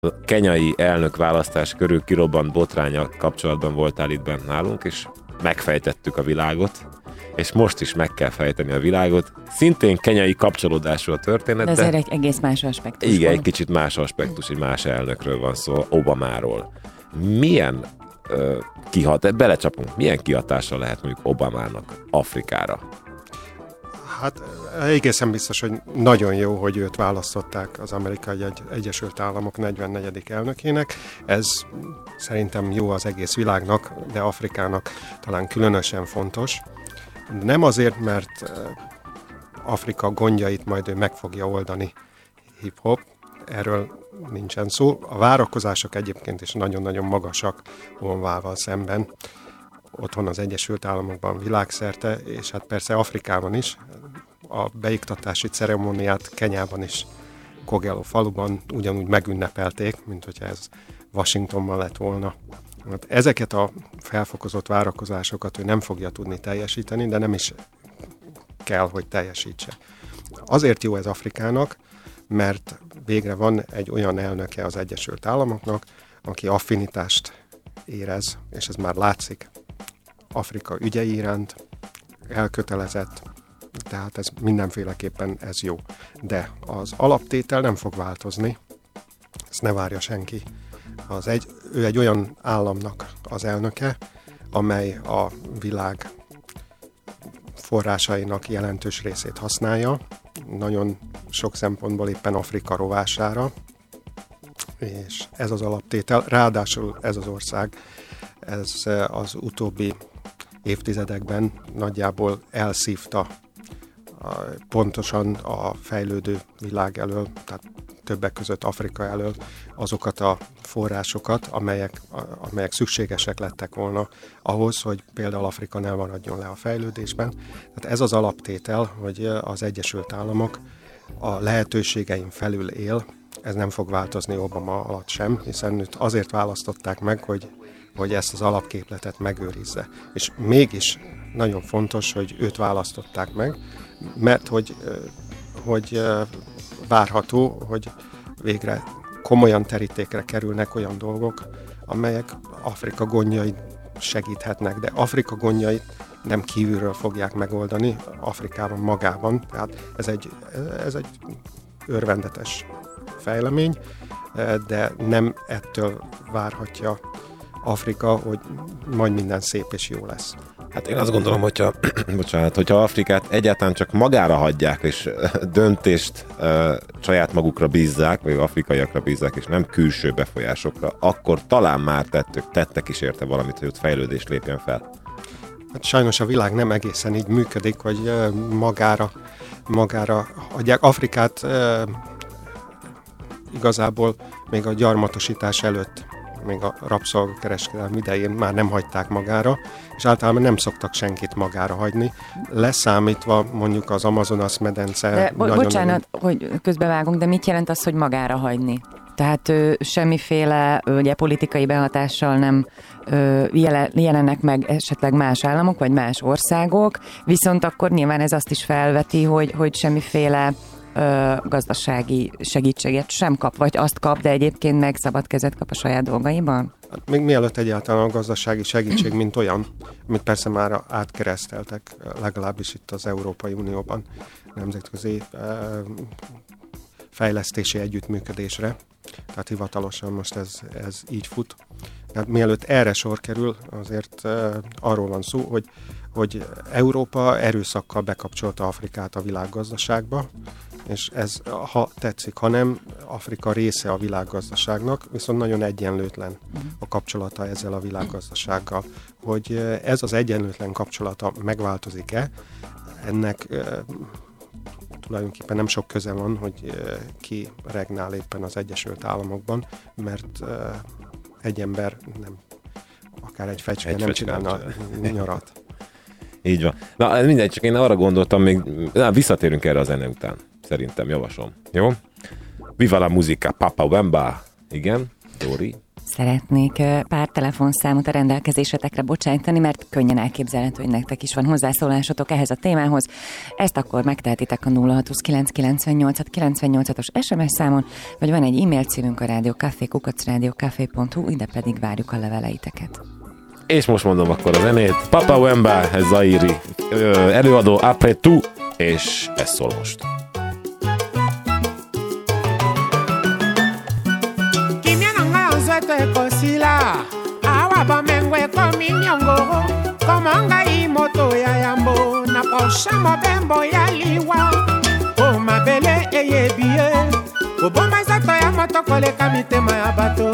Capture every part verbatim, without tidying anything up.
A kenyai elnökválasztás körül kirobbant botránya kapcsolatban voltál itt bent nálunk, és megfejtettük a világot, és most is meg kell fejteni a világot. Szintén kenyai kapcsolódású a történet, de ezért egy egész más aspektus. Igen, volt. egy kicsit más aspektus, egy más elnökről van szó, Obamáról. Milyen ö, kihat, belecsapunk, milyen kihatása lehet mondjuk Obamának Afrikára? Hát egészen biztos, hogy nagyon jó, hogy őt választották az Amerikai Egy- Egyesült Államok negyvennegyedik elnökének. Ez szerintem jó az egész világnak, de Afrikának talán különösen fontos. Nem azért, mert Afrika gondjait majd ő meg fogja oldani hip-hop, erről nincsen szó. A várakozások egyébként is nagyon-nagyon magasak Obamával szemben. Otthon az Egyesült Államokban, világszerte, és hát persze Afrikában is. A beiktatási ceremóniát Kenyában is, Kogelo faluban ugyanúgy megünnepelték, mint hogyha ez Washingtonban lett volna. Ezeket a felfokozott várakozásokat ő nem fogja tudni teljesíteni, de nem is kell, hogy teljesítse. Azért jó ez Afrikának, mert végre van egy olyan elnöke az Egyesült Államoknak, aki affinitást érez, és ez már látszik Afrika ügyei iránt, elkötelezett, tehát ez mindenféleképpen ez jó. De az alaptétel nem fog változni, ezt ne várja senki. Az egy, ő egy olyan államnak az elnöke, amely a világ forrásainak jelentős részét használja, nagyon sok szempontból éppen Afrika rovására, és ez az alaptétel. Ráadásul ez az ország, ez az utóbbi évtizedekben nagyjából elszívta pontosan a fejlődő világ elől, tehát többek között Afrika elől azokat a forrásokat, amelyek, amelyek szükségesek lettek volna ahhoz, hogy például Afrika ne maradjon le a fejlődésben. Tehát ez az alaptétel, hogy az Egyesült Államok a lehetőségein felül él, ez nem fog változni Obama alatt sem, hiszen őt azért választották meg, hogy, hogy ezt az alapképletet megőrizze. És mégis nagyon fontos, hogy őt választották meg, mert hogy, hogy várható, hogy végre komolyan terítékre kerülnek olyan dolgok, amelyek Afrika gondjait segíthetnek, de Afrika gondjait nem kívülről fogják megoldani, Afrikában magában. Tehát ez egy, ez egy örvendetes fejlemény, de nem ettől várhatja Afrika, hogy majd minden szép és jó lesz. Hát én azt gondolom, hogyha, bocsánat, hogyha Afrikát egyáltalán csak magára hagyják, és döntést uh, saját magukra bízzák, vagy afrikaiakra bízzák, és nem külső befolyásokra, akkor talán már tettük, tettek is érte valamit, hogy ott fejlődés lépjen fel. Hát sajnos a világ nem egészen így működik, hogy uh, magára, magára hagyják. Afrikát uh, igazából még a gyarmatosítás előtt, még a rabszolgakereskedelem idején már nem hagyták magára, és általában nem szoktak senkit magára hagyni, leszámítva mondjuk az Amazonas medence. De, bo- bocsánat, hogy közbevágunk, de mit jelent az, hogy magára hagyni? Tehát ö, semmiféle ö, ugye, politikai behatással nem ö, jele, jelennek meg esetleg más államok, vagy más országok, viszont akkor nyilván ez azt is felveti, hogy, hogy semmiféle Ö, gazdasági segítséget sem kap, vagy azt kap, de egyébként meg szabad kezet kap a saját dolgaiban? Hát még mielőtt egyáltalán a gazdasági segítség, mint olyan, amit persze már átkereszteltek, legalábbis itt az Európai Unióban nemzetközi ö, fejlesztési együttműködésre, tehát hivatalosan most ez, ez így fut. Tehát mielőtt erre sor kerül, azért ö, arról van szó, hogy, hogy Európa erőszakkal bekapcsolta Afrikát a világgazdaságba, és ez, ha tetszik, ha nem, Afrika része a világgazdaságnak, viszont nagyon egyenlőtlen a kapcsolata ezzel a világgazdasággal. Hogy ez az egyenlőtlen kapcsolata megváltozik-e, ennek e, tulajdonképpen nem sok köze van, hogy e, ki regnál éppen az Egyesült Államokban, mert e, egy ember nem, akár egy fecske egy nem csinálna nyarat. Így van. Na mindegy, csak én arra gondoltam, még na, visszatérünk erre a zene után. Szerintem, javaslom. Jó? Viva la musica, Papa Wemba. Igen, Dori. Szeretnék pár telefonszámot a rendelkezésetekre bocsájtani, mert könnyen elképzelhető, hogy nektek is van hozzászólásotok ehhez a témához. Ezt akkor megtehetitek a nulla hat kilenc kilencvennyolc kilencvennyolcas es em es számon, vagy van egy e-mail címünk a rádiókafé kukac rádiókafé pont hu, ide pedig várjuk a leveleiteket. És most mondom akkor a zenét. Papa Wemba, ez Zairi előadó Après tout, és ez szól most. Ekosila awa bamengo ekomi nyongo komanga imoto ya yambo na posha mobembo ya liwa o mabele eyebie koboma nzato ya moto koleka mitema ya bato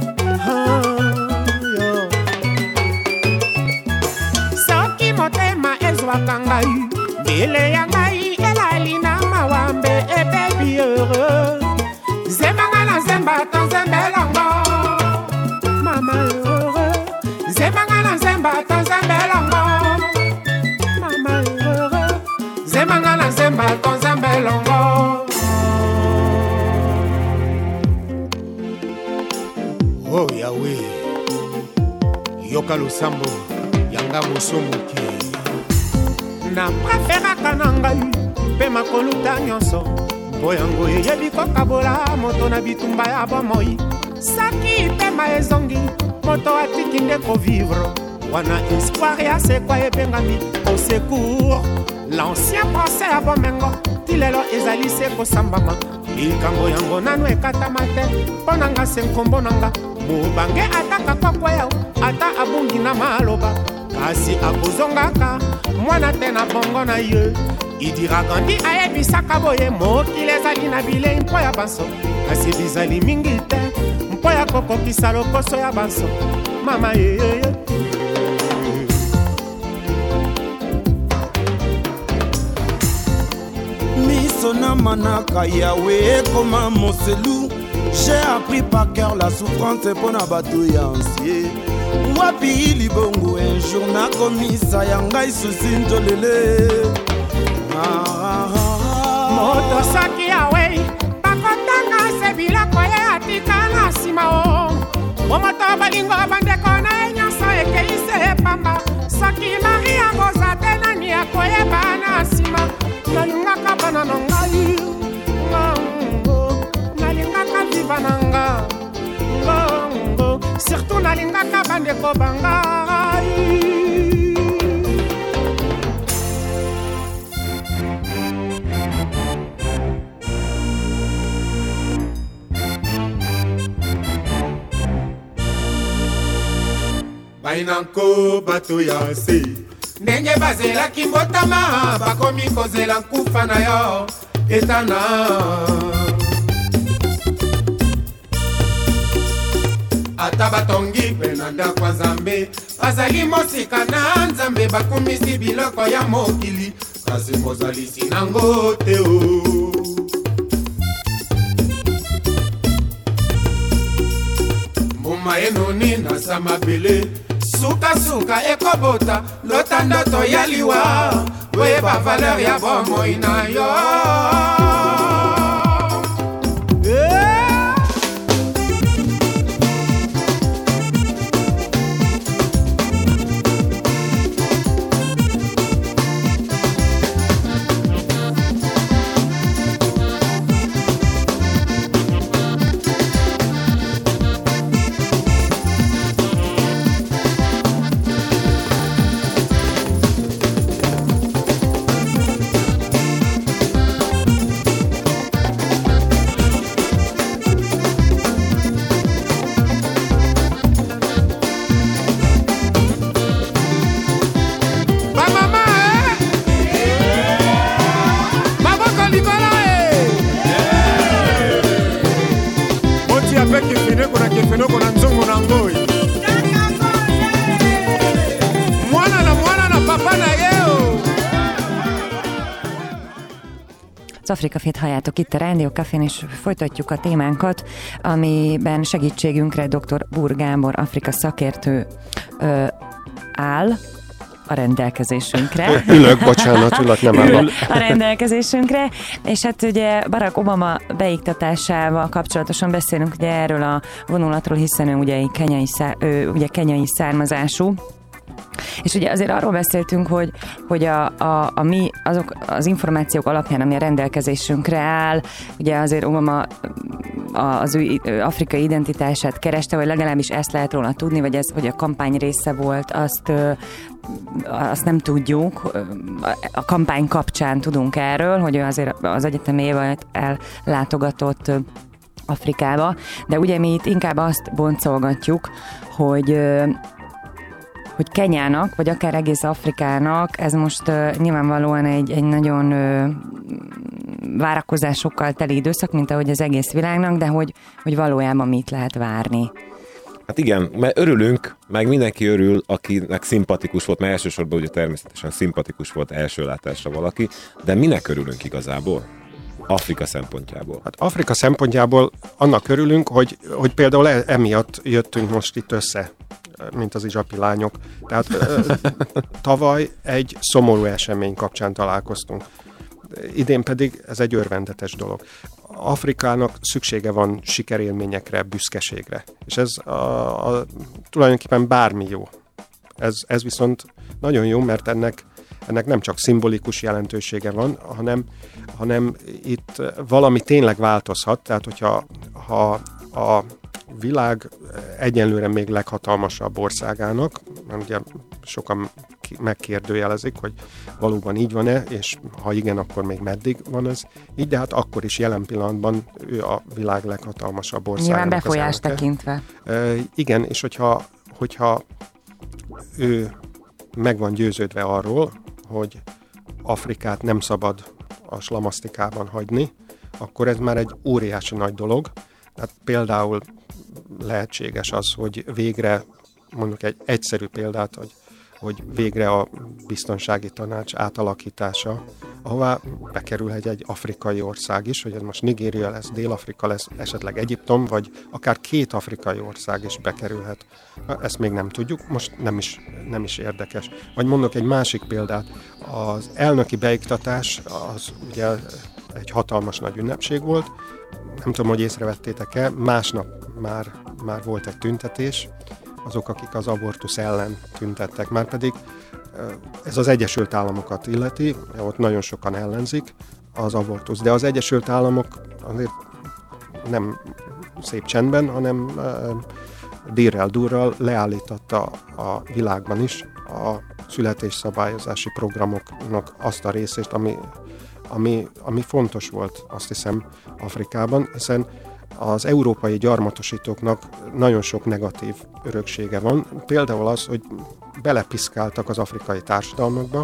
soki motema ezwaka ngai mbele ya ngai elali na mawambe ebebi heureux zembanga na zemba to zembelongo mama heureux zembanga na zemba to zembelongo mama heureux zembanga na zemba to zembelongo oh Yahweh yoka lusambo yanga mosomoki na preferaka na ngai mpe makoluta nyonso mpo yango eyebi kokabola moto na bitumba ya bomoi saki pema ezongi moto atiki nde kovivre wana espoir ya sekwa ebengami au secours l'ancien procès ya bomengo ti lelo ezali se kosambama likambo yango nanu ekatama te mpo na nga se nkombo na nga mobange ataka kokwea ata abungi na maloba kasi akozongaka mwana te na bongo na ye idiraka ndi ayebisaka boye mokili ezali na bilei mpo ya banso kasi bizali mingi te mpo ya kokokisa lokoso ya banso mama yeyeye miso na manaka yawe ekoma moselu j'ai appris par cœur la souffrance mpo na bato ya ansie wapi libongo un jour nakomisa ya ngai susi ntolele moto soki yawe bakotanga se biloko ye atika na nsima o momoto balingo bandeko na ye nyonso ekei se epamba soki mari akoza te nani akoyeba na nsima nalingaka bana na ngai ngongo nalingaka viva na nga ngongo surtout nalingaka bandeko bangai bainanko bato ya se ndenge bazelaki mbotama bakomi kozela nkufa na yo etana ata batongi mpe na ndako ya nzambe bazali mosika na nzambe bakumisi biloko ya mokili kasi bozalisi nango te o mbuma enoni na samabele sukasuka ekobota lota ndoto ya liwa oyeba valeur ya bomoi na yo Afrikafét halljátok itt a Rádió Cafén, és folytatjuk a témánkat, amiben segítségünkre dr. Búr Gábor, Afrika szakértő ö, áll, a rendelkezésünkre. Ülök, bocsánat, ülök, nem állok. A rendelkezésünkre, és hát ugye Barack Obama beiktatásával kapcsolatosan beszélünk ugye erről a vonulatról, hiszen ő ugye kenyai, szá, ő, ugye kenyai származású. És ugye azért arról beszéltünk, hogy, hogy a, a, a mi azok az információk alapján, ami a rendelkezésünkre áll, ugye azért Obama az ő afrikai identitását kereste, vagy legalábbis ezt lehet róla tudni, vagy ez, hogy a kampány része volt, azt, azt nem tudjuk. A kampány kapcsán tudunk erről, hogy ő azért az egyetemével ellátogatott Afrikába, de ugye mi itt inkább azt boncolgatjuk, hogy hogy Kenyának, vagy akár egész Afrikának, ez most uh, nyilvánvalóan egy, egy nagyon uh, várakozásokkal teli időszak, mint ahogy az egész világnak, de hogy, hogy valójában mit lehet várni. Hát igen, mert örülünk, meg mindenki örül, akinek szimpatikus volt, mert elsősorban ugye természetesen szimpatikus volt első látásra valaki, de minek örülünk igazából? Afrika szempontjából. Hát Afrika szempontjából annak örülünk, hogy, hogy például emiatt jöttünk most itt össze, mint az izsapi lányok. Tehát tavaly egy szomorú esemény kapcsán találkoztunk. Idén pedig ez egy örvendetes dolog. Afrikának szüksége van sikerélményekre, büszkeségre. És ez a, a, tulajdonképpen bármi jó. Ez, ez viszont nagyon jó, mert ennek, ennek nem csak szimbolikus jelentősége van, hanem, hanem itt valami tényleg változhat. Tehát, hogyha ha a világ egyenlőre még leghatalmasabb országának, mert ugye sokan megkérdőjelezik, hogy valóban így van-e, és ha igen, akkor még meddig van ez így, de hát akkor is jelen pillanatban ő a világ leghatalmasabb országának. Nyilván befolyás tekintve. E, igen, és hogyha, hogyha ő meg van győződve arról, hogy Afrikát nem szabad a slamasztikában hagyni, akkor ez már egy óriási nagy dolog. Tehát például lehetséges az, hogy végre, mondjuk egy egyszerű példát, hogy, hogy végre a biztonsági tanács átalakítása, ahová bekerülhet egy afrikai ország is, hogy ez most Nigéria lesz, Dél-Afrika lesz, esetleg Egyiptom, vagy akár két afrikai ország is bekerülhet. Ezt még nem tudjuk, most nem is, nem is érdekes. Vagy mondok egy másik példát, az elnöki beiktatás az ugye egy hatalmas nagy ünnepség volt, nem tudom, hogy észrevettétek-e, másnap már, már volt egy tüntetés, azok, akik az abortusz ellen tüntettek, már pedig ez az Egyesült Államokat illeti, ott nagyon sokan ellenzik az abortusz, de az Egyesült Államok azért nem szép csendben, hanem dírrel durral leállította a világban is a születésszabályozási programoknak azt a részét, ami Ami, ami fontos volt, azt hiszem, Afrikában, hiszen az európai gyarmatosítóknak nagyon sok negatív öröksége van. Például az, hogy belepiszkáltak az afrikai társadalmakba,